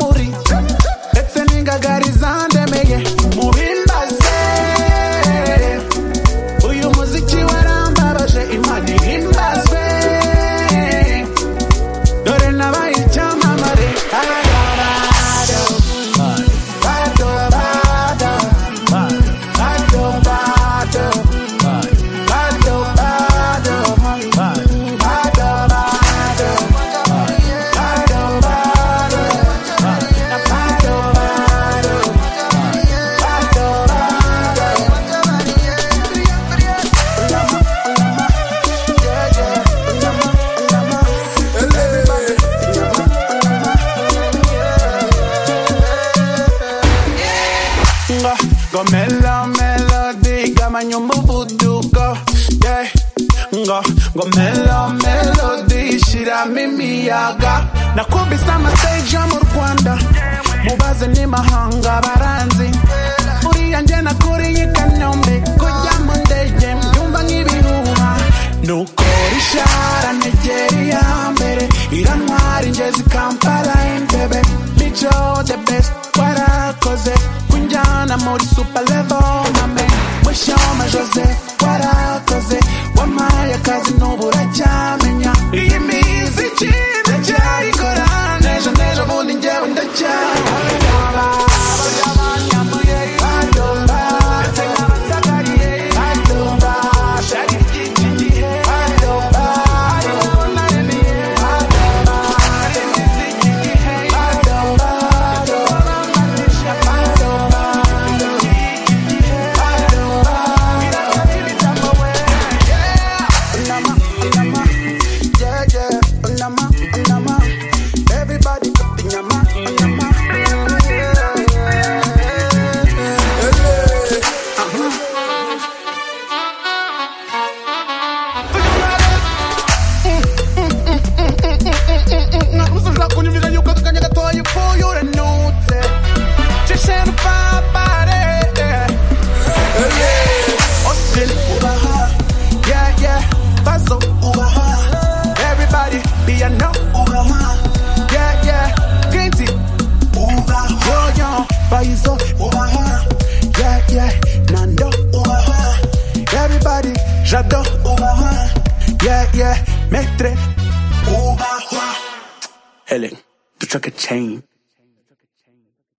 uri ndetse n'ingagari zandemeye mubimbaze uyu muziki warambabaje Imana ihimbazwe dore nabaye icyamamare Go melody, gamanya umuvuduko, yeah. Go melody, shiramo imiyaga. Nakubise amastage yo mu Rwanda, mubaze n'imahanga baranzi. Uriya njye nakuriye i Kanombe, kujya mu ndege mbyumva nk'ibihuha. Nukora ishara negera iya mbere, irantwara ingezi Kampala Entebbe. Mico the best, warakoze kunjyana muri super level mame. Mushoma Joseph warakoze, wampaye akazi n'ubu uracyamenya. Iyi miziki ndacyayikora, n'ejo bundi njyewe ndacyayikora. J'adore, yeah, maître, Helen, tu check a chain.